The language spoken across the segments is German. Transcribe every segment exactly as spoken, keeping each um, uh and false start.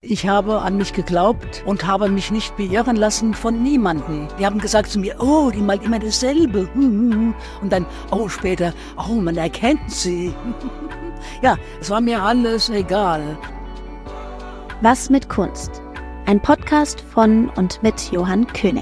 Ich habe an mich geglaubt und habe mich nicht beirren lassen von niemandem. Die haben gesagt zu mir, oh, die malt immer dasselbe. Und dann, oh, später, oh, man erkennt sie. Ja, es war mir alles egal. Was mit Kunst? Ein Podcast von und mit Johann König.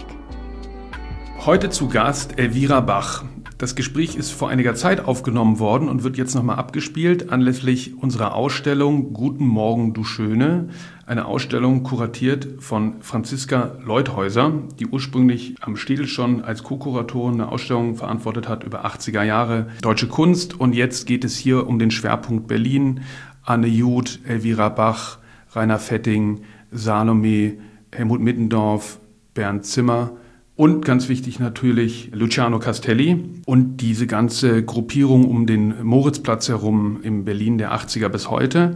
Heute zu Gast Elvira Bach. Das Gespräch ist vor einiger Zeit aufgenommen worden und wird jetzt nochmal abgespielt anlässlich unserer Ausstellung Guten Morgen, du Schöne. Eine Ausstellung kuratiert von Franziska Leuthäuser, die ursprünglich am Städel schon als Co-Kuratorin eine Ausstellung verantwortet hat über achtziger Jahre deutsche Kunst. Und jetzt geht es hier um den Schwerpunkt Berlin. Anne Juth, Elvira Bach, Rainer Fetting, Salome, Helmut Middendorf, Bernd Zimmer. Und ganz wichtig natürlich Luciano Castelli und diese ganze Gruppierung um den Moritzplatz herum in Berlin der achtziger bis heute.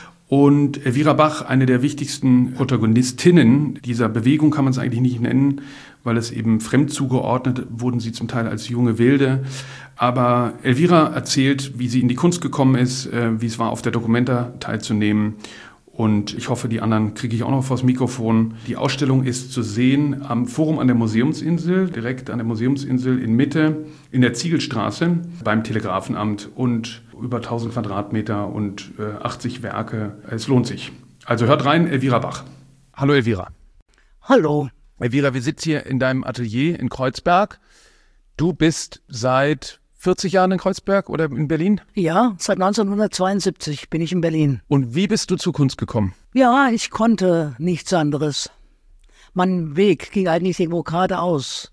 Und Elvira Bach, eine der wichtigsten Protagonistinnen dieser Bewegung, kann man es eigentlich nicht nennen, weil es eben fremd zugeordnet wurden sie zum Teil als junge Wilde. Aber Elvira erzählt, wie sie in die Kunst gekommen ist, wie es war, auf der Documenta teilzunehmen. Und ich hoffe, die anderen kriege ich auch noch vors Mikrofon. Die Ausstellung ist zu sehen am Forum an der Museumsinsel, direkt an der Museumsinsel in Mitte, in der Ziegelstraße beim Telegrafenamt und über tausend Quadratmeter und äh, achtzig Werke. Es lohnt sich. Also hört rein, Elvira Bach. Hallo Elvira. Hallo. Elvira, wir sitzen hier in deinem Atelier in Kreuzberg. Du bist seit vierzig Jahren in Kreuzberg oder in Berlin? Ja, seit neunzehnhundertzweiundsiebzig bin ich in Berlin. Und wie bist du zur Kunst gekommen? Ja, ich konnte nichts anderes. Mein Weg ging eigentlich irgendwo geradeaus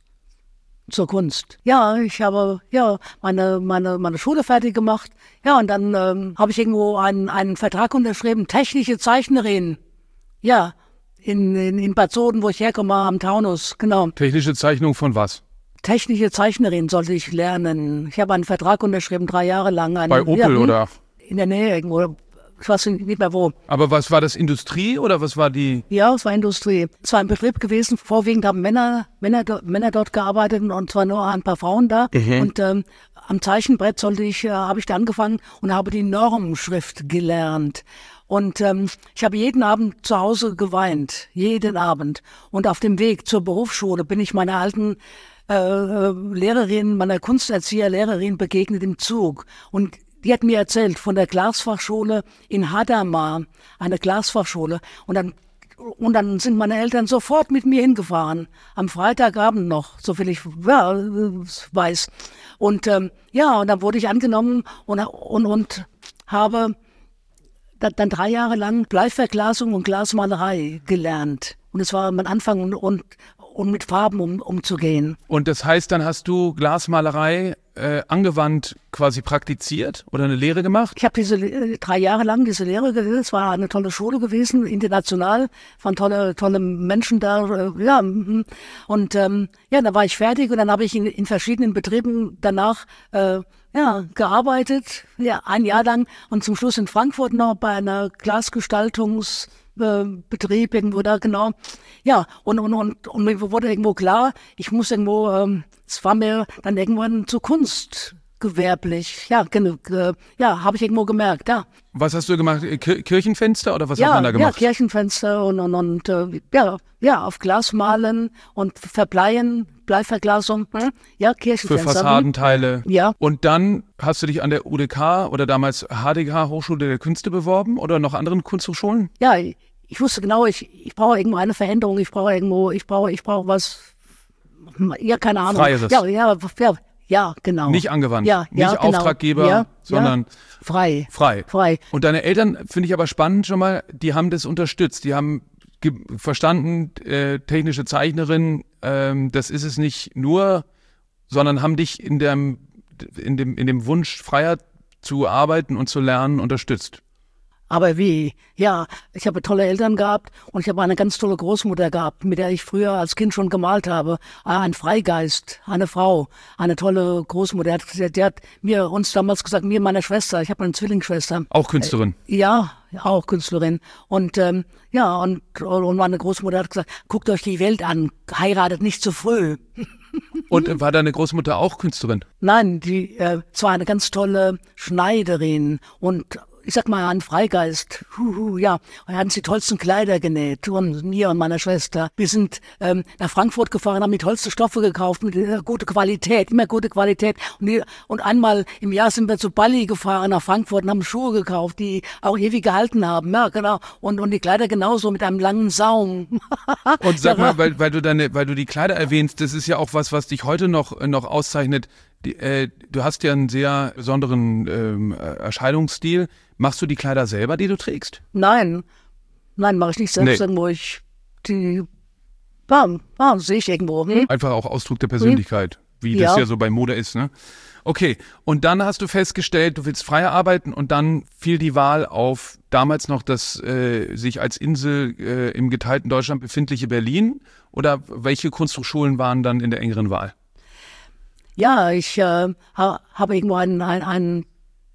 zur Kunst. Ja, ich habe ja meine meine meine Schule fertig gemacht. Ja, und dann ähm, habe ich irgendwo einen einen Vertrag unterschrieben, technische Zeichnerin. Ja, in in, in Bad Soden, wo ich herkomme, am Taunus, genau. Technische Zeichnung von was? Technische Zeichnerin sollte ich lernen. Ich habe einen Vertrag unterschrieben, drei Jahre lang. Einen, Bei Opel ja, oder? In der Nähe irgendwo. Ich weiß nicht mehr wo. Aber was war das, Industrie oder was war die? Ja, es war Industrie. Es war ein Betrieb gewesen. Vorwiegend haben Männer, Männer, Männer dort gearbeitet und zwar nur ein paar Frauen da. Mhm. Und ähm, am Zeichenbrett sollte ich, äh, habe ich da angefangen und habe die Normschrift gelernt. Und ähm, ich habe jeden Abend zu Hause geweint. Jeden Abend. Und auf dem Weg zur Berufsschule bin ich meiner alten Äh, Lehrerin, meiner Kunsterzieher-Lehrerin begegnet im Zug. Und die hat mir erzählt von der Glasfachschule in Hadamar, eine Glasfachschule. Und dann, und dann sind meine Eltern sofort mit mir hingefahren. Am Freitagabend noch, soviel ich ja, weiß. Und ähm, ja, und dann wurde ich angenommen und, und, und habe dann drei Jahre lang Bleiverglasung und Glasmalerei gelernt. Und es war mein Anfang und, und und mit Farben um, umzugehen. Und das heißt, dann hast du Glasmalerei äh, angewandt quasi praktiziert oder eine Lehre gemacht? Ich habe diese äh, drei Jahre lang diese Lehre gewesen. Es war eine tolle Schule gewesen, international, waren tolle tolle Menschen da. Äh, ja, und ähm, ja, da war ich fertig und dann habe ich in, in verschiedenen Betrieben danach äh, ja gearbeitet, ja ein Jahr lang und zum Schluss in Frankfurt noch bei einer Glasgestaltungs Betrieb irgendwo da, genau. Ja, und, und, und, und mir wurde irgendwo klar, ich muss irgendwo, ähm, es war mir dann irgendwann zu Kunst gewerblich. Ja, genug, äh, ja, habe ich irgendwo gemerkt, ja. Was hast du gemacht? Kir- Kirchenfenster oder was ja, hat man da gemacht? Ja, Kirchenfenster und, und, und äh, ja, ja, auf Glas malen und verbleien, Bleiverglasung, hm? Ja, Kirchenfenster. Für Fassadenteile. Ja. Und dann hast du dich an der U D K oder damals H D K, Hochschule der Künste, beworben oder noch anderen Kunsthochschulen? Ja, ich wusste genau, ich, ich brauche irgendwo eine Veränderung, ich brauche irgendwo, ich brauche, ich brauche was, ja, keine Ahnung. Freieres. Ja, ja, ja, ja, genau. Nicht angewandt, ja, nicht ja, genau. Auftraggeber, ja, sondern ja. Frei. Frei. Frei. Und deine Eltern, finde ich aber spannend schon mal, die haben das unterstützt, die haben ge- verstanden, äh, technische Zeichnerin, ähm, das ist es nicht nur, sondern haben dich in dem, in dem, in dem Wunsch, freier zu arbeiten und zu lernen, unterstützt. Aber wie? Ja, ich habe tolle Eltern gehabt und ich habe eine ganz tolle Großmutter gehabt, mit der ich früher als Kind schon gemalt habe. Ein Freigeist, eine Frau, eine tolle Großmutter. Die hat, die hat mir uns damals gesagt, mir und meiner Schwester, ich habe eine Zwillingsschwester. Auch Künstlerin? Äh, ja, auch Künstlerin. Und ähm, ja, und, und meine Großmutter hat gesagt, guckt euch die Welt an, heiratet nicht zu früh. Und war deine Großmutter auch Künstlerin? Nein, die äh, zwar eine ganz tolle Schneiderin und ich sag mal, ein Freigeist. Huhu, ja, wir hatten die tollsten Kleider genäht, und mir und meiner Schwester. Wir sind ähm, nach Frankfurt gefahren, haben die tollsten Stoffe gekauft, mit äh, gute Qualität, immer gute Qualität. Und, die, und einmal im Jahr sind wir zu Bali gefahren nach Frankfurt und haben Schuhe gekauft, die auch ewig gehalten haben. Ja, genau. Und, und die Kleider genauso mit einem langen Saum. Und sag mal, weil, weil du deine, weil du die Kleider erwähnst, das ist ja auch was, was dich heute noch, noch auszeichnet. Die, äh, du hast ja einen sehr besonderen ähm, Erscheinungsstil. Machst du die Kleider selber, die du trägst? Nein, nein, mache ich nicht selbst, Nee. irgendwo ich die, ja, ja, sehe ich irgendwo. Hm? Einfach auch Ausdruck der Persönlichkeit, wie das Ja. ja so bei Mode ist, ne? Okay, und dann hast du festgestellt, du willst freier arbeiten und dann fiel die Wahl auf damals noch das äh, sich als Insel äh, im geteilten Deutschland befindliche Berlin, oder welche Kunsthochschulen waren dann in der engeren Wahl? Ja, ich äh, ha, habe irgendwo einen, einen, einen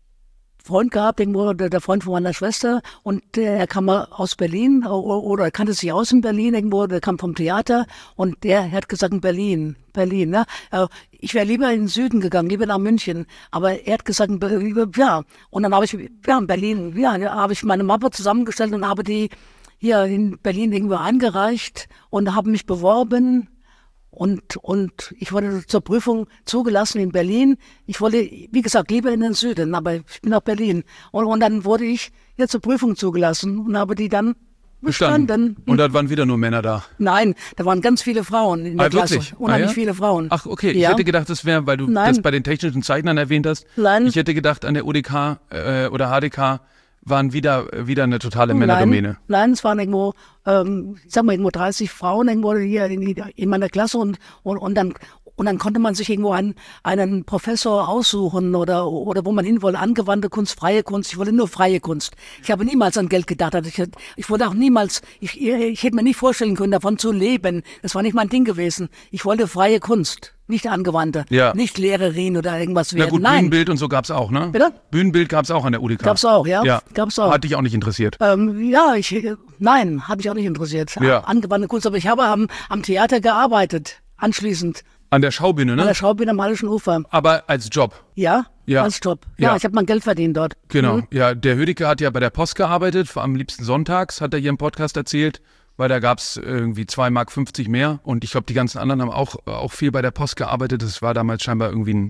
Freund gehabt, irgendwo der, der Freund von meiner Schwester, und äh, er kam mal aus Berlin oder, oder er kannte sich aus in Berlin irgendwo, der kam vom Theater, und der hat gesagt, in Berlin, Berlin, ne? Äh, ich wäre lieber in den Süden gegangen, lieber nach München, aber er hat gesagt, ja, und dann habe ich, ja, in Berlin, ja, da habe ich meine Mappe zusammengestellt und habe die hier in Berlin irgendwo eingereicht und habe mich beworben. Und, und ich wurde zur Prüfung zugelassen in Berlin. Ich wollte, wie gesagt, lieber in den Süden, aber ich bin nach Berlin. Und, und dann wurde ich ja zur Prüfung zugelassen und habe die dann bestanden. Und dann waren wieder nur Männer da. Nein, da waren ganz viele Frauen in der Ah, Klasse. wirklich? Unheimlich Ah, ja? viele Frauen. Ach, okay. Ich Ja. hätte gedacht, das wäre, weil du Nein. das bei den technischen Zeichnern erwähnt hast. Nein. Ich hätte gedacht, an der U D K äh, oder H D K waren wieder, wieder eine totale Männerdomäne. Nein, nein, es waren irgendwo, ähm, ich sag mal, irgendwo dreißig Frauen irgendwo hier in, in meiner Klasse, und, und, und dann und dann konnte man sich irgendwo einen, einen Professor aussuchen oder, oder wo man hin wollte, angewandte Kunst, freie Kunst. Ich wollte nur freie Kunst. Ich habe niemals an Geld gedacht. Ich, ich wollte auch niemals, ich, ich hätte mir nicht vorstellen können, davon zu leben. Das war nicht mein Ding gewesen. Ich wollte freie Kunst, nicht angewandte, Ja. nicht Lehrerin oder irgendwas Na werden. gut, Nein, Bühnenbild und so gab's auch, ne? Bitte? Bühnenbild gab's auch an der U D K. Gab's auch, ja? Ja, Gab's auch. Hat dich auch nicht interessiert. Ähm, ja, ich, äh, nein, hat mich auch nicht interessiert. Ja. Angewandte Kunst, aber ich habe am, am Theater gearbeitet, anschließend, An der Schaubühne, an der ne? Schaubühne am Hallischen Ufer. Aber als Job. Ja, Ja. als Job. Ja, Ja. ich habe mein Geld verdient dort. Genau. Mhm. Ja, der Hödecke hat ja bei der Post gearbeitet, am liebsten sonntags, hat er hier im Podcast erzählt, weil da gab's irgendwie zwei Mark fünfzig mehr. Und ich glaube, die ganzen anderen haben auch, auch viel bei der Post gearbeitet. Das war damals scheinbar irgendwie ein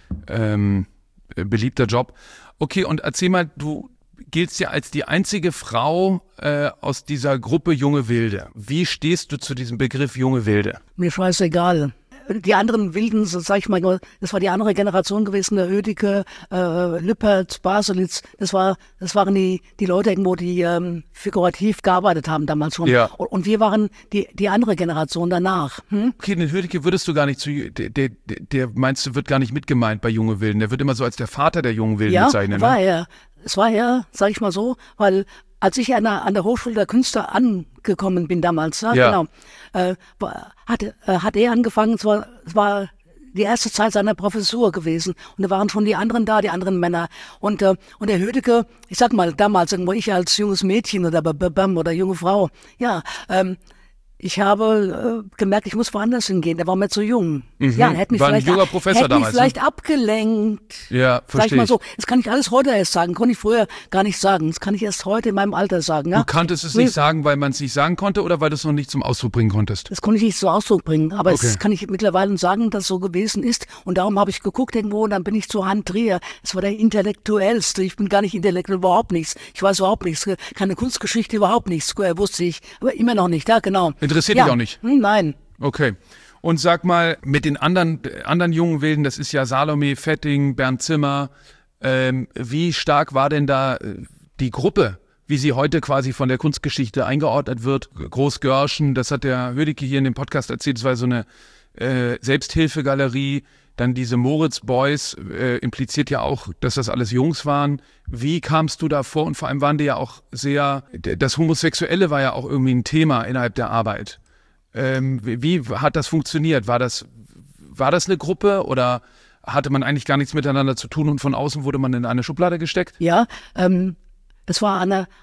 ähm, beliebter Job. Okay, und erzähl mal, du giltst ja als die einzige Frau äh, aus dieser Gruppe Junge Wilde. Wie stehst du zu diesem Begriff Junge Wilde? Mir scheißegal. Die anderen Wilden, so sag ich mal, das war die andere Generation gewesen, der Hödecke, äh, Lüpertz, Baselitz, das war, das waren die, die Leute irgendwo, die ähm, figurativ gearbeitet haben damals schon. Ja. Und, und wir waren die, die andere Generation danach. Hm? Okay, den Hödecke würdest du gar nicht zu, der, der, der meinst du, wird gar nicht mitgemeint bei Junge Wilden. Der wird immer so als der Vater der Jungen Wilden Ja, bezeichnet. war Ne? er. Es war er, sag ich mal so, weil als ich an der, an der Hochschule der Künste angekommen bin damals, ja, Ja. genau, äh, war- hat, äh, hat er angefangen, es war, es war die erste Zeit seiner Professur gewesen, und da waren schon die anderen da, die anderen Männer, und äh, und der Hödecke, ich sag mal, damals irgendwo ich als junges Mädchen oder Babam oder junge Frau, ja, ähm, ich habe äh, gemerkt, ich muss woanders hingehen. Der war mir zu jung. Ja, er hätte mich War ein vielleicht, junger Professor hätte damals, mich vielleicht abgelenkt. Ja, Sag ich verstehe mal ich. so, das kann ich alles heute erst sagen, konnte ich früher gar nicht sagen. Das kann ich erst heute in meinem Alter sagen. Ja? Du kanntest es nicht sagen, weil man es nicht sagen konnte oder weil du es noch nicht zum Ausdruck bringen konntest? Das konnte ich nicht zum Ausdruck bringen, aber Okay. das kann ich mittlerweile sagen, dass es so gewesen ist. Und darum habe ich geguckt irgendwo und dann bin ich zu Han Trier. Es war der Intellektuellste. Ich bin gar nicht intellektuell, überhaupt nichts. Ich weiß überhaupt nichts. Keine Kunstgeschichte, überhaupt nichts. Äh, wusste ich. Aber immer noch nicht, ja, genau. Interessiert ja. dich auch nicht? Hm, Nein. Okay. Und sag mal, mit den anderen, anderen jungen Wilden, das ist ja Salome Fetting, Bernd Zimmer, ähm, wie stark war denn da äh, die Gruppe, wie sie heute quasi von der Kunstgeschichte eingeordnet wird? Groß-Görschen, das hat der Hödecke hier in dem Podcast erzählt, das war so eine äh, Selbsthilfegalerie. Dann diese Moritz Boys äh, impliziert ja auch, dass das alles Jungs waren. Wie kamst du da vor? Und vor allem waren die ja auch sehr, das Homosexuelle war ja auch irgendwie ein Thema innerhalb der Arbeit. Ähm, wie, wie hat das funktioniert? War das, war das eine Gruppe oder hatte man eigentlich gar nichts miteinander zu tun und von außen wurde man in eine Schublade gesteckt? Ja, ähm, das war eine, ein,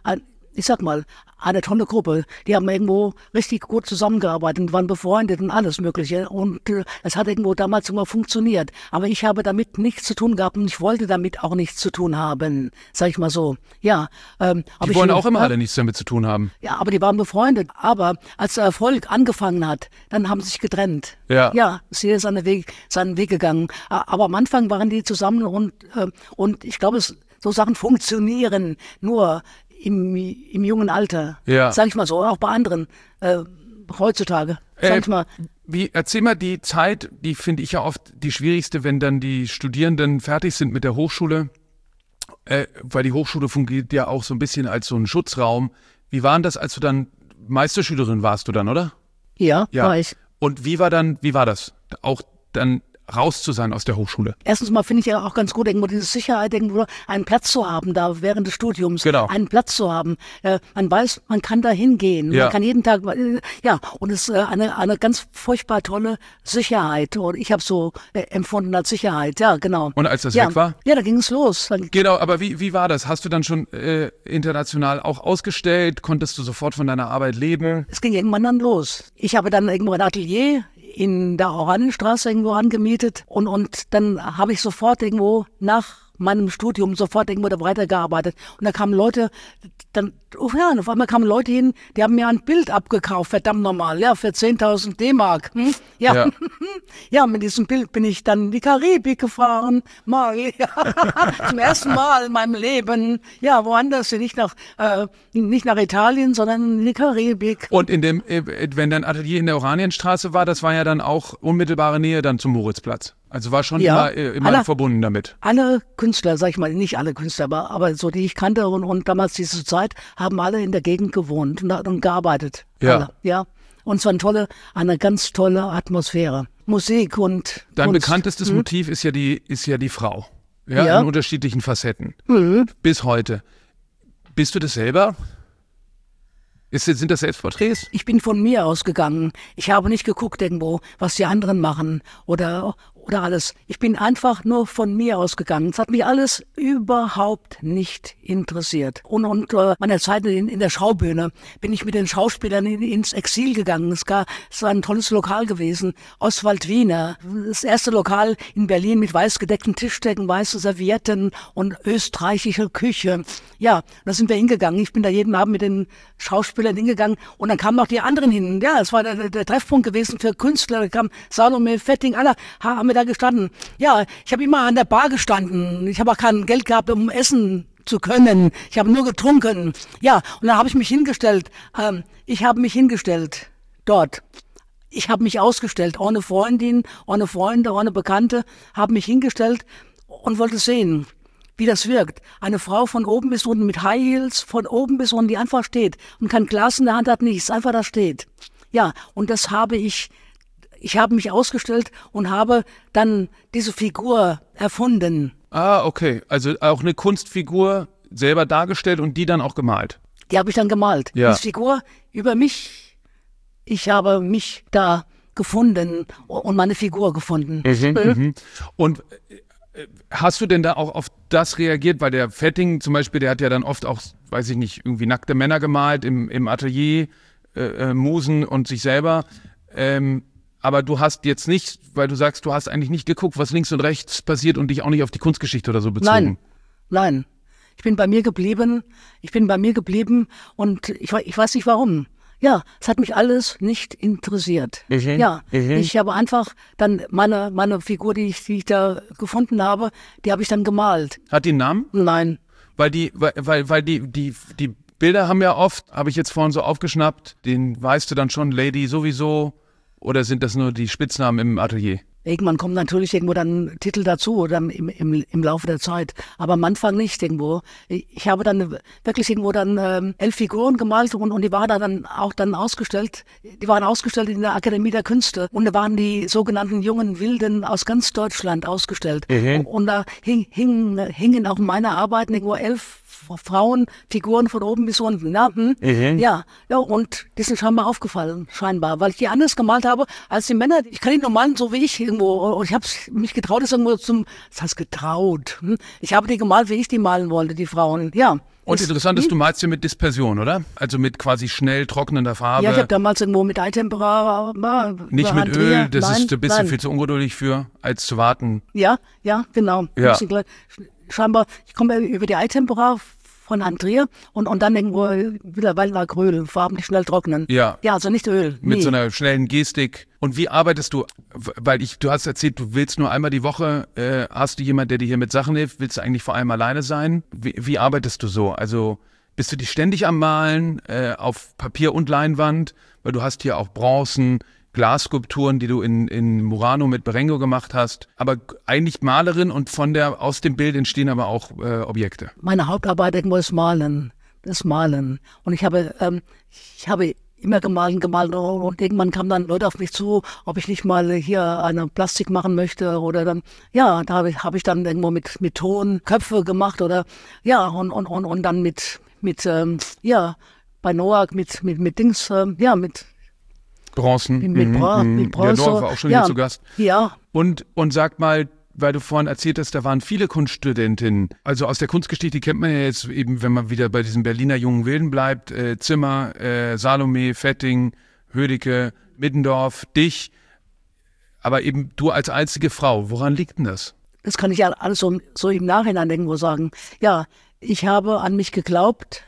ich sag mal, eine tolle Gruppe. Die haben irgendwo richtig gut zusammengearbeitet und waren befreundet und alles Mögliche. Und äh, es hat irgendwo damals immer funktioniert. Aber ich habe damit nichts zu tun gehabt und ich wollte damit auch nichts zu tun haben, sag ich mal so. Ja. Ähm, die wollen ich, auch immer äh, alle nichts damit zu tun haben. Ja, aber die waren befreundet. Aber als der Erfolg angefangen hat, dann haben sie sich getrennt. Ja. Ja, ist jeder seinen Weg, seinen Weg gegangen. Aber am Anfang waren die zusammen und, äh, und ich glaube, es, so Sachen funktionieren nur Im, im jungen Alter, ja. sag ich mal so, auch bei anderen äh, heutzutage, sag äh, ich mal. Wie, erzähl mal die Zeit, die finde ich ja oft die schwierigste, wenn dann die Studierenden fertig sind mit der Hochschule, äh, weil die Hochschule fungiert ja auch so ein bisschen als so ein Schutzraum. Wie war denn das, als du dann Meisterschülerin warst du dann, oder? Ja, ja. war ich. Und wie war dann, wie war das? Auch dann raus zu sein aus der Hochschule? Erstens mal finde ich ja auch ganz gut, irgendwo diese Sicherheit, irgendwo einen Platz zu haben da während des Studiums. Genau. Einen Platz zu haben. Äh, man weiß, man kann da hingehen. Ja. Man kann jeden Tag, äh, ja, und es ist äh, eine, eine ganz furchtbar tolle Sicherheit. Und ich habe so äh, empfunden als Sicherheit, ja, genau. Und als das ja. weg war? Ja, da ging es los. Dann genau, aber wie, wie war das? Hast du dann schon äh, international auch ausgestellt? Konntest du sofort von deiner Arbeit leben? Es ging irgendwann dann los. Ich habe dann irgendwo ein Atelier in der Oranienstraße irgendwo angemietet und, und dann habe ich sofort irgendwo nach meinem Studium sofort irgendwo da weitergearbeitet. Und da kamen Leute, dann, oh ja, auf einmal kamen Leute hin, die haben mir ein Bild abgekauft, verdammt nochmal, ja, für zehntausend D-Mark. Hm? Ja. Ja. ja, mit diesem Bild bin ich dann in die Karibik gefahren, mal, ja. Zum ersten Mal in meinem Leben, ja, woanders, nicht nach, äh, nicht nach Italien, sondern in die Karibik. Und in dem, wenn dein Atelier in der Oranienstraße war, das war ja dann auch unmittelbare Nähe dann zum Moritzplatz. Also war schon ja, immer, immer alle, verbunden damit. Alle Künstler, sag ich mal, nicht alle Künstler, aber, aber so die ich kannte und, und damals diese Zeit, haben alle in der Gegend gewohnt und, und gearbeitet. Ja. Alle, ja. Und es war eine tolle, eine ganz tolle Atmosphäre. Musik und Dein Kunst. bekanntestes hm? Motiv ist ja die, ist ja die Frau. Ja, ja. In unterschiedlichen Facetten. Hm. Bis heute. Bist du das selber? Ist, sind das Selbstporträts? Ich bin von mir ausgegangen. Ich habe nicht geguckt irgendwo, was die anderen machen oder, oder alles. Ich bin einfach nur von mir ausgegangen. Es hat mich alles überhaupt nicht interessiert. Und, und äh, meiner Zeit in, in der Schaubühne bin ich mit den Schauspielern in, ins Exil gegangen. Es, gar, es war ein tolles Lokal gewesen. Oswald Wiener, das erste Lokal in Berlin mit weiß gedeckten Tischdecken, weiße Servietten und österreichische Küche. Ja, da sind wir hingegangen. Ich bin da jeden Abend mit den Schauspielern hingegangen und dann kamen auch die anderen hin. Ja, es war der, der Treffpunkt gewesen für Künstler. Da kam Salome, Fetting, alle haben wir da gestanden. Ja, ich habe immer an der Bar gestanden. Ich habe auch kein Geld gehabt, um essen zu können. Ich habe nur getrunken. Ja, und dann habe ich mich hingestellt. Ähm, ich habe mich hingestellt dort. Ich habe mich ausgestellt, ohne Freundin, ohne Freunde, ohne Bekannte, habe mich hingestellt und wollte sehen, wie das wirkt. Eine Frau von oben bis unten mit High Heels, von oben bis unten, die einfach steht und kein Glas in der Hand hat, nichts, einfach da steht. Ja, und das habe ich, ich habe mich ausgestellt und habe dann diese Figur erfunden. Ah, okay. Also auch eine Kunstfigur selber dargestellt und die dann auch gemalt. Die habe ich dann gemalt. Ja. Diese Figur über mich, ich habe mich da gefunden und meine Figur gefunden. Mhm, mhm. Und hast du denn da auch auf das reagiert? Weil der Fetting zum Beispiel, der hat ja dann oft auch, weiß ich nicht, irgendwie nackte Männer gemalt im, im Atelier, äh, äh, Musen und sich selber. Ähm, aber du hast jetzt nicht, weil du sagst, du hast eigentlich nicht geguckt, was links und rechts passiert und dich auch nicht auf die Kunstgeschichte oder so bezogen. Nein, nein. Ich bin bei mir geblieben. Ich bin bei mir geblieben und ich, ich weiß nicht warum. Ja, es hat mich alles nicht interessiert. Mhm. Ja, Mhm. ich habe einfach dann meine meine Figur, die ich, die ich da gefunden habe, die habe ich dann gemalt. Hat die einen Namen? Nein. Weil die, weil, weil, weil die, die, die Bilder haben ja oft, habe ich jetzt vorhin so aufgeschnappt, den weißt du dann schon, Lady sowieso, oder sind das nur die Spitznamen im Atelier? Irgendwann kommt natürlich irgendwo dann Titel dazu oder im, im, im Laufe der Zeit. Aber am Anfang nicht irgendwo. Ich habe dann wirklich irgendwo dann ähm, elf Figuren gemalt und, und die waren da dann auch dann ausgestellt. Die waren ausgestellt in der Akademie der Künste. Und da waren die sogenannten jungen Wilden aus ganz Deutschland ausgestellt. Mhm. Und da hing, hing, hingen auch meine Arbeiten irgendwo elf Frauenfiguren von oben bis unten. Ja, hm? mhm. ja, ja, und die sind scheinbar aufgefallen, scheinbar, weil ich die anders gemalt habe als die Männer. Ich kann die nur malen, so wie ich irgendwo. Und ich habe mich getraut, das irgendwo zum, das heißt getraut. Hm? Ich habe die gemalt, wie ich die malen wollte, die Frauen. Ja. Und ist, interessant ist, du malst ja mit Dispersion, oder? Also mit quasi schnell trocknender Farbe. Ja, ich habe damals irgendwo mit Eitempera. Nicht mit Öl, das nein, ist ein bisschen nein. viel zu ungeduldig für, als zu warten. Ja, ja, genau. Ja. Scheinbar, ich komme über die Eitempera von Andrea und, und dann irgendwo wieder Waldlagröl, Farben, die schnell trocknen. Ja. Ja, also nicht Öl. Mit nee. so einer schnellen Gestik. Und wie arbeitest du? Weil ich, du hast erzählt, du willst nur einmal die Woche, äh, hast du jemanden, der dir hier mit Sachen hilft? Willst du eigentlich vor allem alleine sein? Wie, wie arbeitest du so? Also bist du dich ständig am Malen, äh, auf Papier und Leinwand? Weil du hast hier auch Bronzen, Glasskulpturen, die du in, in Murano mit Berengo gemacht hast. Aber eigentlich Malerin und von der, aus dem Bild entstehen aber auch äh, Objekte. Meine Hauptarbeit irgendwo ist Malen. Das Malen. Und ich habe, ähm, ich habe immer gemalt, gemalt und irgendwann kamen dann Leute auf mich zu, ob ich nicht mal hier eine Plastik machen möchte oder dann, ja, da habe ich, hab ich dann irgendwo mit, mit Ton Köpfe gemacht oder, ja, und, und, und, und dann mit, mit, ähm, ja, bei Noack mit, mit, mit Dings, ähm, ja, mit Bronzen. Mit, mit, Bra- mhm. mit Bronze. Ja, Noack war auch schon ja, hier zu Gast. Ja. Und, und sag mal, weil du vorhin erzählt hast, da waren viele Kunststudentinnen. Also aus der Kunstgeschichte kennt man ja jetzt eben, wenn man wieder bei diesen Berliner jungen Wilden bleibt, äh, Zimmer, äh, Salome, Fetting, Hödecke, Middendorf, dich. Aber eben du als einzige Frau, woran liegt denn das? Das kann ich ja alles so, so im Nachhinein irgendwo sagen. Ja, ich habe an mich geglaubt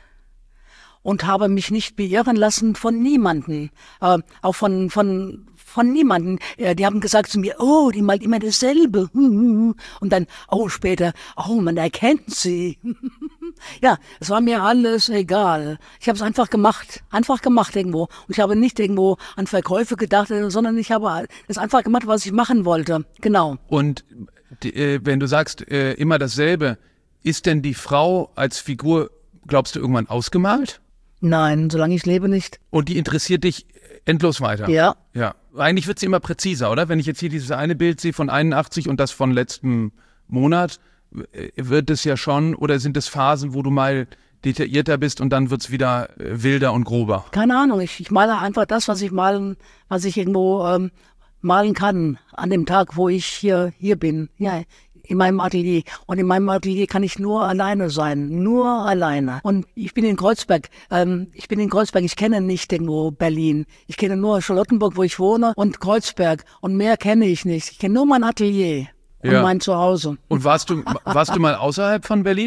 und habe mich nicht beirren lassen von niemanden, äh, auch von von von niemanden. Äh, die haben gesagt zu mir, oh, die malt immer dasselbe. Und dann, oh, später, oh, man erkennt sie. Ja, es war mir alles egal. Ich habe es einfach gemacht, einfach gemacht irgendwo. Und ich habe nicht irgendwo an Verkäufe gedacht, sondern ich habe es einfach gemacht, was ich machen wollte. Genau. Und äh, wenn du sagst, äh, immer dasselbe, ist denn die Frau als Figur, glaubst du, irgendwann ausgemalt? Nein, solange ich lebe nicht. Und die interessiert dich endlos weiter? Ja. Ja. Eigentlich wird sie immer präziser, oder? Wenn ich jetzt hier dieses eine Bild sehe von einundachtzig und das von letztem Monat, wird es ja schon, oder sind es Phasen, wo du mal detaillierter bist und dann wird es wieder wilder und grober? Keine Ahnung, ich, ich male einfach das, was ich malen, was ich irgendwo ähm, malen kann an dem Tag, wo ich hier, hier bin. Ja, in meinem Atelier. Und in meinem Atelier kann ich nur alleine sein. Nur alleine. Und ich bin in Kreuzberg. Ähm, ich bin in Kreuzberg. Ich kenne nicht irgendwo Berlin. Ich kenne nur Charlottenburg, wo ich wohne, und Kreuzberg. Und mehr kenne ich nicht. Ich kenne nur mein Atelier und ja. mein Zuhause. Und warst du, warst du mal außerhalb von Berlin?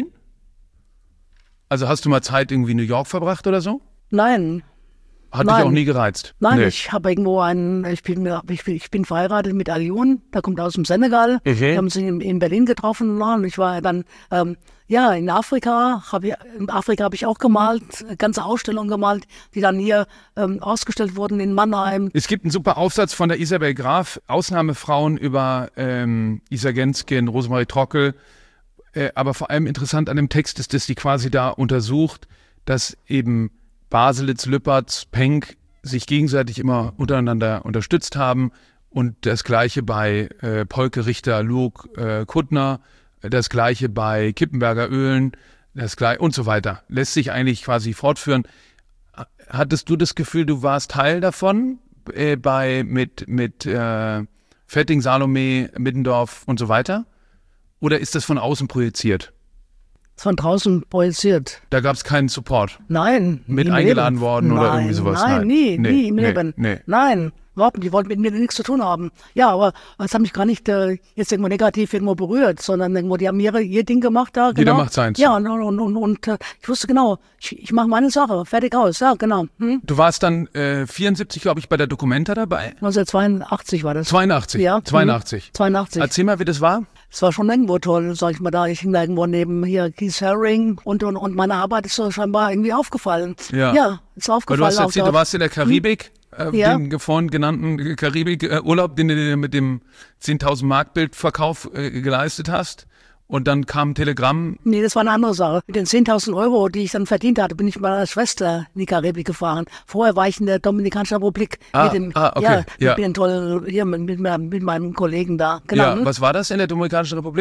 Also hast du mal Zeit irgendwie in New York verbracht oder so? Nein. Hat Nein. dich auch nie gereizt? Nein, nee. ich habe irgendwo einen, ich bin, ich bin, ich bin verheiratet mit Alioune, der kommt aus dem Senegal. Okay. Wir haben uns in, in Berlin getroffen und ich war dann, ähm, ja, in Afrika, hab ich, in Afrika habe ich auch gemalt, ganze Ausstellungen gemalt, die dann hier ähm, ausgestellt wurden in Mannheim. Es gibt einen super Aufsatz von der Isabel Graf, Ausnahmefrauen über ähm, Isa Genskin, Rosemarie Trockel. Äh, aber vor allem interessant an dem Text ist, dass die quasi da untersucht, dass eben Baselitz, Lüpertz, Penck sich gegenseitig immer untereinander unterstützt haben und das Gleiche bei äh, Polke, Richter, Lueg, äh, Kuttner, das Gleiche bei Kippenberger Öhlen, das Gleiche und so weiter. Lässt sich eigentlich quasi fortführen. Hattest du das Gefühl, du warst Teil davon äh, bei mit, mit äh, Fetting, Salome, Middendorf und so weiter? Oder ist das von außen projiziert? Von draußen projiziert. Da gab es keinen Support? Nein. Mit eingeladen Leben. worden nein, oder irgendwie sowas? Nein, nein. nie, nee, nie im nee, Leben. Nee. Nein, überhaupt nicht. Die wollten mit mir nichts zu tun haben. Ja, aber das hat mich gar nicht äh, jetzt irgendwo negativ irgendwo berührt, sondern irgendwo, die haben ihre, ihr Ding gemacht da. Genau. Jeder macht seins. Ja, und, und, und, und äh, ich wusste genau, ich, ich mache meine Sache, fertig aus. Ja, genau. Hm? Du warst dann äh, vierundsiebzig, glaube ich, bei der Documenta dabei? neunzehnhundertzweiundachtzig war das. zweiundachtzig? Ja. zweiundachtzig. Hm. zweiundachtzig. Erzähl mal, wie das war. Es war schon irgendwo toll, sag ich mal da. Ich hing da irgendwo neben hier Keith Haring und, und, und meine Arbeit ist so scheinbar irgendwie aufgefallen. Ja. Ja, ist aufgefallen. Weil du hast erzählt, du warst in der Karibik, hm? äh, ja. den vorhin genannten Karibik-Urlaub, den du dir mit dem zehntausend Mark Bildverkauf äh, geleistet hast. Und dann kam ein Telegramm. Nee, das war eine andere Sache. Mit den zehntausend Euro, die ich dann verdient hatte, bin ich mit meiner Schwester in die Karibik gefahren. Vorher war ich in der Dominikanischen Republik. Ah, mit dem, ah, okay. Ja, ja. mit, den tollen, hier, mit, mit, mit meinem Kollegen da. Genau. Ja, was war das in der Dominikanischen Republik?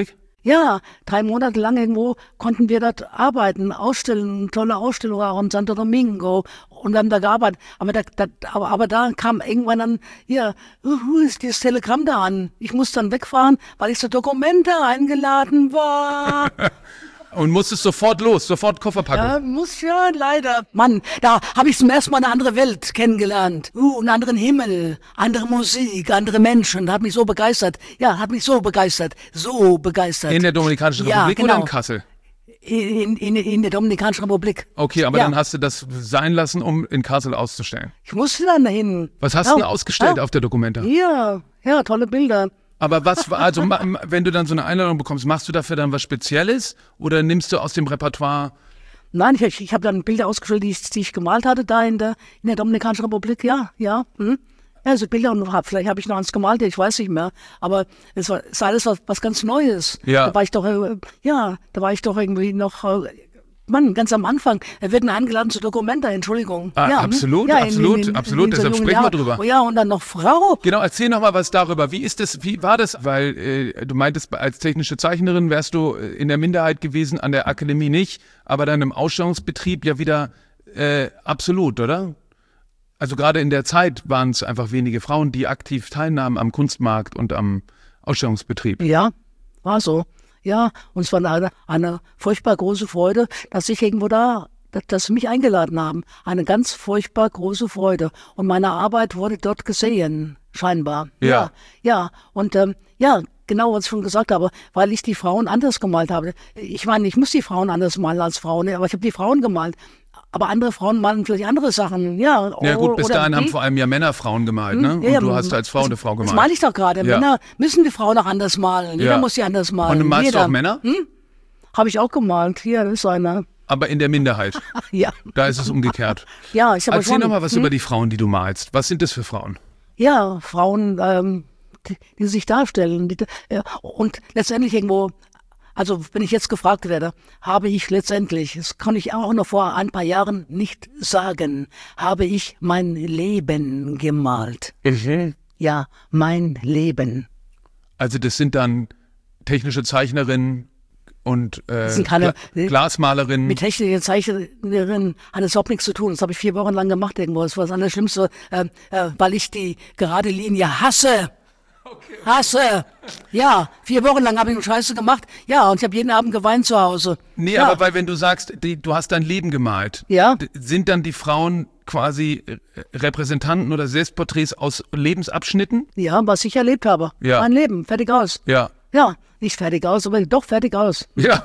Ja, drei Monate lang irgendwo konnten wir dort arbeiten, ausstellen, tolle Ausstellungen auch in Santo Domingo und wir haben da gearbeitet. Aber da, da, aber, aber da kam irgendwann dann, ja, uh, ist dieses Telegramm da an. Ich musste dann wegfahren, weil ich zur Dokumente eingeladen war. Und musstest sofort los, sofort Koffer packen. Ja, muss ja, leider. Mann, da habe ich zum ersten Mal eine andere Welt kennengelernt. Uh, einen anderen Himmel, andere Musik, andere Menschen. Hat mich so begeistert. Ja, hat mich so begeistert. So begeistert. In der Dominikanischen Ja, Republik genau. oder in Kassel? In, in, in der Dominikanischen Republik. Okay, aber Ja. dann hast du das sein lassen, um in Kassel auszustellen. Ich musste dann dahin. Was hast ja, du denn ausgestellt ja. auf der Dokumenta? Ja, ja, tolle Bilder. Aber was, also ma- ma- wenn du dann so eine Einladung bekommst, machst du dafür dann was Spezielles oder nimmst du aus dem Repertoire? Nein, ich, ich habe dann Bilder ausgestellt, die ich, die ich gemalt hatte da in der, in der Dominikanischen Republik. Ja, ja. Hm. Ja, so Bilder und hab, vielleicht habe ich noch eins gemalt, ich weiß nicht mehr. Aber es war, es ist alles was, was ganz Neues. Ja. Da war ich doch, äh, ja, da war ich doch irgendwie noch, äh, Mann, ganz am Anfang. Wir werden eingeladen zu Dokumenta, Entschuldigung. Ah, ja, absolut, ja, absolut, absolut, so deshalb jungen sprechen wir Jahren. drüber. Oh ja, und dann noch Frau. Genau, erzähl noch mal was darüber. Wie ist das, wie war das? Weil äh, du meintest, als technische Zeichnerin wärst du in der Minderheit gewesen, an der Akademie nicht, aber dann im Ausstellungsbetrieb ja wieder äh, absolut, oder? Also gerade in der Zeit waren es einfach wenige Frauen, die aktiv teilnahmen am Kunstmarkt und am Ausstellungsbetrieb. Ja, war so. Ja, und es war eine, eine furchtbar große Freude, dass ich irgendwo da, dass, dass sie mich eingeladen haben. Eine ganz furchtbar große Freude. Und meine Arbeit wurde dort gesehen, scheinbar. Ja. Ja, ja. Und ähm, ja, genau, was ich schon gesagt habe, weil ich die Frauen anders gemalt habe. Ich meine, ich muss die Frauen anders malen als Frauen, aber ich habe die Frauen gemalt. Aber andere Frauen malen vielleicht andere Sachen. Ja, Ja gut, bis oder dahin haben die- vor allem ja Männer Frauen gemalt, ne? Und Ja, du hast als Frau das, eine Frau Das gemalt. meine ich doch gerade. Ja. Männer müssen die Frauen auch anders malen. Jeder Ja. muss sie anders malen. Und du malst Jeder. auch Männer? Habe ich auch gemalt. Hier ist einer. Aber in der Minderheit. Ja, Da ist es umgekehrt. ja, ich habe Erzähl schon. noch mal was hm? über die Frauen, die du malst. Was sind das für Frauen? Ja, Frauen, ähm, die, die sich darstellen. Die, äh, und letztendlich irgendwo, also wenn ich jetzt gefragt werde, habe ich letztendlich, das kann ich auch noch vor ein paar Jahren nicht sagen, habe ich mein Leben gemalt. Ja, mein Leben. Also das sind dann technische Zeichnerinnen und äh, Das sind keine- Gla Glasmalerinnen. Mit technischer Zeichnerin hat es überhaupt nichts zu tun. Das habe ich vier Wochen lang gemacht irgendwo. Das war das Allerschlimmste, äh, äh, weil ich die gerade Linie hasse. Hasse. Ja, vier Wochen lang habe ich nur Scheiße gemacht. Ja, und ich habe jeden Abend geweint zu Hause. Nee, ja. aber weil wenn du sagst, die, du hast dein Leben gemalt, Ja. d- sind dann die Frauen quasi äh, Repräsentanten oder Selbstporträts aus Lebensabschnitten? Ja, was ich erlebt habe. Ja. Mein Leben, fertig aus. Ja. Ja, nicht fertig aus, aber doch fertig aus. Ja.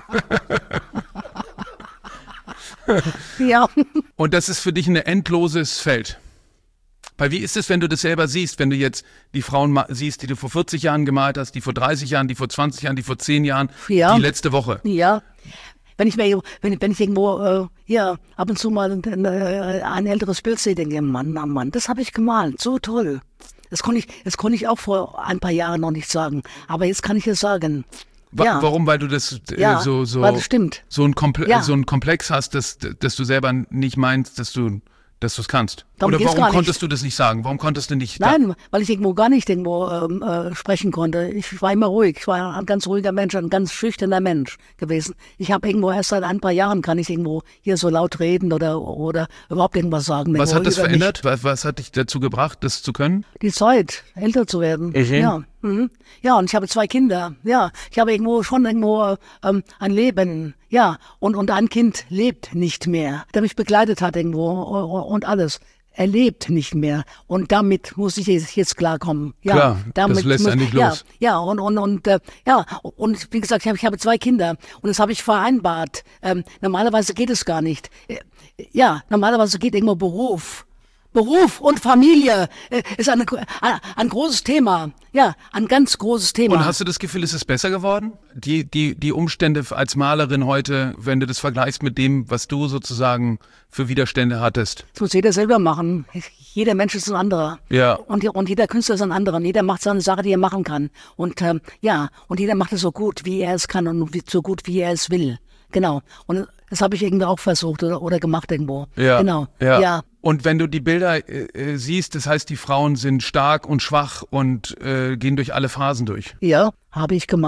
Ja. Und das ist für dich ein endloses Feld. Weil wie ist es, wenn du das selber siehst, wenn du jetzt die Frauen ma- siehst, die du vor vierzig Jahren gemalt hast, die vor dreißig Jahren, die vor zwanzig Jahren, die vor zehn Jahren, Ja. die letzte Woche? Ja. Wenn ich mir, wenn, wenn ich irgendwo, äh, ja, ab und zu mal ein, äh, ein älteres Bild sehe, denke ich, Mann, Mann, Mann, das habe ich gemalt, so toll. Das konnte ich, das konnte ich auch vor ein paar Jahren noch nicht sagen. Aber jetzt kann ich es sagen. Wa Ja. Warum? Weil du das äh, Ja, so, so, weil das stimmt. so, ein Komple Ja. so ein Komplex hast, dass, dass du selber nicht meinst, dass du dass du es kannst. Darum Oder geht's warum gar nicht. konntest du das nicht sagen? Warum konntest du nicht? Nein, weil ich irgendwo gar nicht irgendwo ähm, äh, sprechen konnte. Ich war immer ruhig. Ich war ein ganz ruhiger Mensch, ein ganz schüchterner Mensch gewesen. Ich habe irgendwo erst seit ein paar Jahren kann ich irgendwo hier so laut reden oder oder überhaupt irgendwas sagen. Was irgendwo hat das über mich. verändert? Was, was hat dich dazu gebracht, das zu können? Die Zeit, älter zu werden. Ja. Mhm. Ja, und ich habe zwei Kinder. Ja, ich habe irgendwo schon irgendwo ähm, ein Leben. Ja, und, und ein Kind lebt nicht mehr, der mich begleitet hat irgendwo und alles. Er lebt nicht mehr. Und damit muss ich jetzt klarkommen. Ja, Klar, das damit lässt muss, einen nicht ja, los. Ja, und, und, und, äh, ja, und wie gesagt, ich habe, ich habe zwei Kinder und das habe ich vereinbart. Ähm, normalerweise geht es gar nicht. Äh, ja, normalerweise geht irgendwo Beruf. Beruf und Familie äh, ist eine, ein, ein großes Thema. Ja, ein ganz großes Thema. Und hast du das Gefühl, ist es besser geworden? Die, die, die Umstände als Malerin heute, wenn du das vergleichst mit dem, was du sozusagen für Widerstände hattest? Das muss jeder selber machen. Jeder Mensch ist ein anderer. Ja. Und, und jeder Künstler ist ein anderer. Und jeder macht seine Sache, die er machen kann. Und ähm, ja, und jeder macht es so gut, wie er es kann und wie, so gut, wie er es will. Genau. Und das habe ich irgendwie auch versucht oder, oder gemacht irgendwo. Ja. Genau. Ja. Ja. Und wenn du die Bilder äh, siehst, das heißt, die Frauen sind stark und schwach und äh, gehen durch alle Phasen durch. Ja, habe ich gemalt.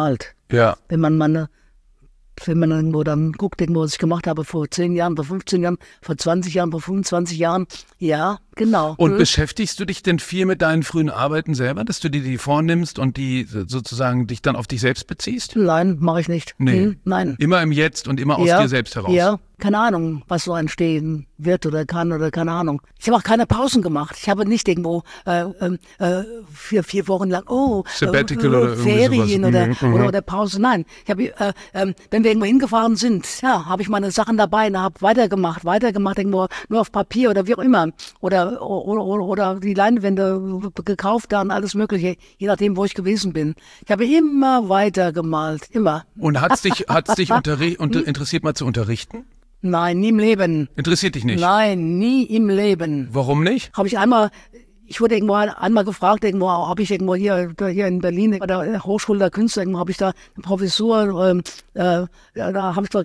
Ja. Wenn man meine, wenn man irgendwo dann guckt, irgendwo, was ich gemacht habe vor zehn Jahren, vor fünfzehn Jahren, vor zwanzig Jahren, vor fünfundzwanzig Jahren. Ja, genau. Und hm. beschäftigst du dich denn viel mit deinen frühen Arbeiten selber, dass du dir die vornimmst und die sozusagen dich dann auf dich selbst beziehst? Nein, mache ich nicht. Nee. Hm, nein. Immer im Jetzt und immer aus ja, dir selbst heraus? Ja, keine Ahnung, was so entstehen wird oder kann oder keine Ahnung. Ich habe auch keine Pausen gemacht. Ich habe nicht irgendwo äh, äh, vier, vier Wochen lang, oh, Sabbatical äh, oder irgendwie Ferien sowas. oder, Mhm. oder, oder Pause. Nein, ich habe, äh, äh, wenn wir irgendwo hingefahren sind, ja, habe ich meine Sachen dabei und habe weitergemacht, weitergemacht, irgendwo nur auf Papier oder wie auch immer. Oder, oder, oder, oder die Leinwände gekauft da und alles Mögliche, je nachdem, wo ich gewesen bin. Ich habe immer weitergemalt, immer. Und hat's dich, hat's dich unterri- unter, interessiert mal zu unterrichten? Nein, nie im Leben. Interessiert dich nicht? Nein, nie im Leben. Warum nicht? Habe ich einmal, ich wurde irgendwo einmal gefragt, irgendwo habe ich irgendwo hier, hier in Berlin bei der Hochschule der Künste, irgendwo habe ich da eine Professur, ähm, äh, ja, da habe ich da,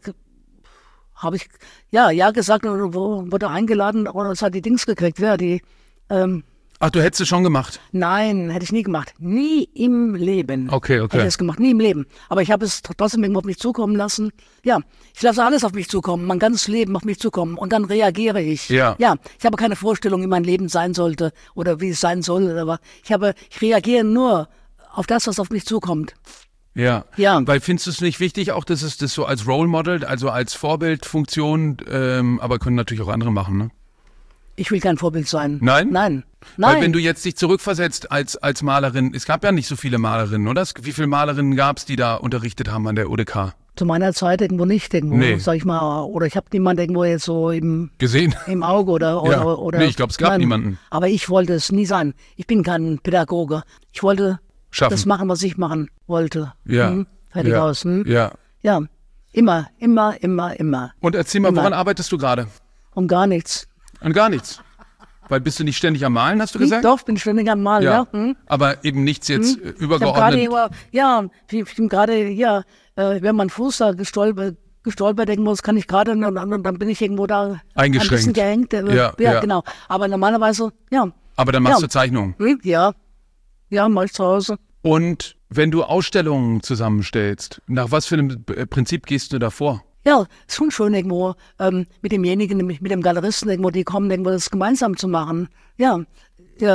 habe ich, ja, ja gesagt und wurde eingeladen und es hat die Dings gekriegt, ja, die, ähm, Ach, du hättest es schon gemacht? Nein, hätte ich nie gemacht. Nie im Leben. Okay, okay. Hätte ich es gemacht, nie im Leben. Aber ich habe es trotzdem irgendwo auf mich zukommen lassen. Ja, ich lasse alles auf mich zukommen, mein ganzes Leben auf mich zukommen und dann reagiere ich. Ja. Ja, ich habe keine Vorstellung, wie mein Leben sein sollte oder wie es sein soll. Aber ich habe, ich reagiere nur auf das, was auf mich zukommt. Ja. Ja. Weil findest du es nicht wichtig, auch dass es das so als Role Model, also als Vorbildfunktion, ähm, aber können natürlich auch andere machen, ne? Ich will kein Vorbild sein. Nein? Nein. Nein. Weil wenn du jetzt dich zurückversetzt als, als Malerin, es gab ja nicht so viele Malerinnen, oder? Wie viele Malerinnen gab es, die da unterrichtet haben an der O D K? Zu meiner Zeit irgendwo nicht, irgendwo, Nee. sag ich mal. Oder ich habe niemanden irgendwo jetzt so im, Gesehen? im Auge oder, oder, Ja. oder. Nee, ich glaub, es gab Nein. niemanden. Aber ich wollte es nie sein. Ich bin kein Pädagoge. Ich wollte Schaffen. das machen, was ich machen wollte. Ja. Hm? Fertig Ja. aus. Hm? Ja. Ja. Immer, immer, immer, immer. Und erzähl mal, Immer. woran arbeitest du gerade? Um gar nichts. An gar nichts. Weil bist du nicht ständig am Malen, hast du gesagt? Doch, bin ständig am Malen, ja. Hm? Aber eben nichts jetzt Ich äh, habe gerade, übergeordnet. über- ja, ich bin gerade, ja, äh, wenn mein Fuß da gestolpert, gestolpert irgendwo, das kann ich gerade, und, und, und dann bin ich irgendwo da Eingeschränkt. ein bisschen gehängt. Äh, Ja, ja, ja. genau. Aber normalerweise, ja. Aber dann machst Ja. du Zeichnungen. Hm? Ja. Ja, mach ich zu Hause. Und wenn du Ausstellungen zusammenstellst, nach was für einem äh, Prinzip gehst du da vor? Ja, ist schon schön irgendwo ähm, mit demjenigen, mit, mit dem Galeristen irgendwo, die kommen, irgendwo das gemeinsam zu machen. Ja, ja.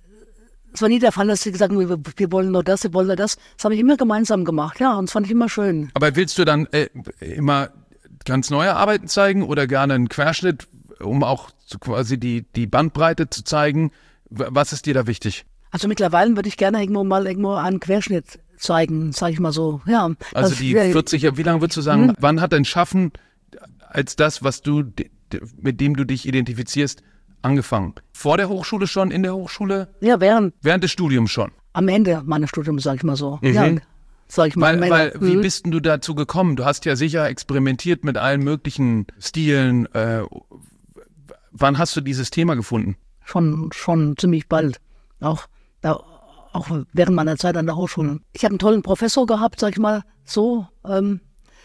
Es war nie der Fall, dass sie gesagt haben, wir, wir wollen nur das, wir wollen nur das. Das habe ich immer gemeinsam gemacht, ja, und das fand ich immer schön. Aber willst du dann äh, immer ganz neue Arbeiten zeigen oder gerne einen Querschnitt, um auch so quasi die, die Bandbreite zu zeigen? W- Was ist dir da wichtig? Also mittlerweile würde ich gerne irgendwo mal irgendwo einen Querschnitt zeigen, sage ich mal so. Ja, Also das- die ja, vierzig, wie lange würdest du sagen, wann hat dein Schaffen als das, was du, mit dem du dich identifizierst, angefangen? Vor der Hochschule schon, in der Hochschule, Ja, während, während des Studiums schon? am Ende meines Studiums, sage ich mal so. Mhm. Ja, sag ich mal. am Weil, Ende. weil wie Mhm. bist denn du dazu gekommen? Du hast ja sicher experimentiert mit allen möglichen Stilen. Äh, wann hast du dieses Thema gefunden? Schon, schon ziemlich bald. Auch, da, auch während meiner Zeit an der Hochschule. Ich habe einen tollen Professor gehabt, sag ich mal so. Ähm,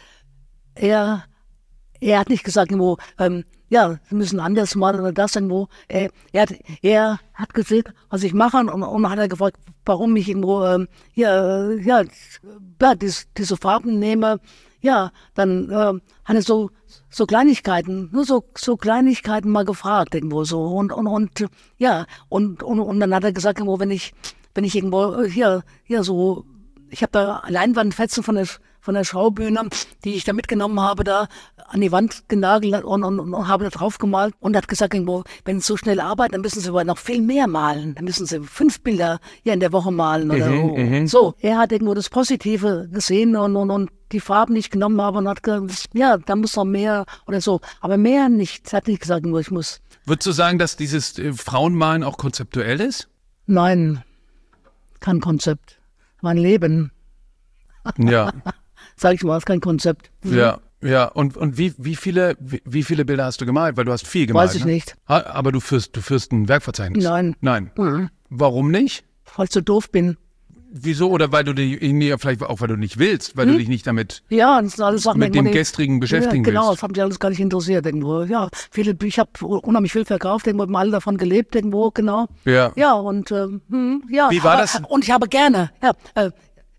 er, er hat nicht gesagt, irgendwo, ähm, ja, wir müssen anders malen oder das irgendwo. Er, er, hat, er hat gesehen, was ich mache und, und hat er gefragt, warum ich irgendwo ähm, ja, ja, ja dies, diese Farben nehme. Ja, dann äh, hat er so so Kleinigkeiten, nur so so Kleinigkeiten mal gefragt irgendwo so und und und ja und und, und dann hat er gesagt irgendwo, wenn ich wenn ich irgendwo äh, hier hier so, ich habe da Leinwandfetzen von der von der Schaubühne, die ich da mitgenommen habe, da an die Wand genagelt und, und, und habe da drauf gemalt und hat gesagt irgendwo, wenn Sie so schnell arbeiten, dann müssen Sie aber noch viel mehr malen, dann müssen Sie fünf Bilder hier in der Woche malen oder Mhm, so. So, er hat irgendwo das Positive gesehen und, und, und die Farben nicht genommen habe und hat gesagt, ja, da muss noch mehr oder so. Aber mehr nicht. Er hat nicht gesagt, nur ich muss. Würdest du sagen, dass dieses äh, Frauenmalen auch konzeptuell ist? Nein, kein Konzept. Mein Leben, Ja, sag ich mal, ist kein Konzept. ja, ja. Und, und wie, wie, viele, wie, wie viele Bilder hast du gemalt? Weil du hast viel gemalt. Weiß ich ne? nicht. Ha, aber du führst, du führst ein Werkverzeichnis. Nein. Nein. Mhm. Warum nicht? Weil ich so doof bin. Wieso? Oder weil du dich, nee, vielleicht auch weil du nicht willst, weil du dich nicht damit Ja, das sind alles Sachen, mit irgendwo, dem die- Gestrigen beschäftigen ja, genau, willst. das hat mich alles gar nicht interessiert irgendwo. Ja, viele, ich habe unheimlich viel verkauft, irgendwo, haben alle davon gelebt irgendwo, genau. Ja. Ja, und ähm, hm, ja. Wie war aber, das? Und ich habe gerne, ja, äh,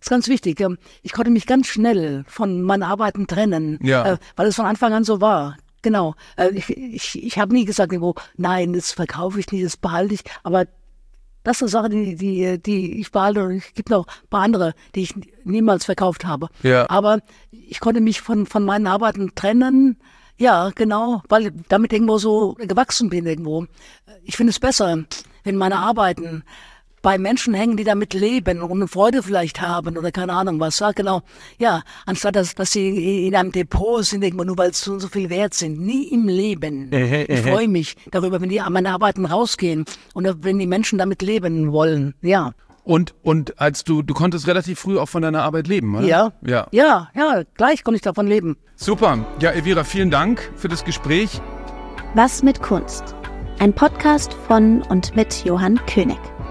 ist ganz wichtig. Ich konnte mich ganz schnell von meinen Arbeiten trennen, ja. weil es von Anfang an so war. Genau. Ich, ich, ich habe nie gesagt, irgendwo, nein, das verkaufe ich nicht, das behalte ich. Aber das ist eine Sache, die, die, die ich behalte. Und es gibt noch ein paar andere, die ich niemals verkauft habe. Ja. Aber ich konnte mich von, von meinen Arbeiten trennen. Ja, genau, weil ich damit irgendwo so gewachsen bin irgendwo. Ich finde es besser, wenn meine Arbeiten bei Menschen hängen, die damit leben und eine Freude vielleicht haben oder keine Ahnung was. Ja, genau. Ja, anstatt dass, dass sie in einem Depot sind, irgendwo nur weil sie so, so viel wert sind. Nie im Leben. Ich freue mich darüber, wenn die an meine Arbeiten rausgehen und wenn die Menschen damit leben wollen. Ja. Und, und als du, du konntest relativ früh auch von deiner Arbeit leben, oder? Ja. Ja, ja, ja, gleich konnte ich davon leben. Super. Ja, Elvira, vielen Dank für das Gespräch. Was mit Kunst? Ein Podcast von und mit Johann König.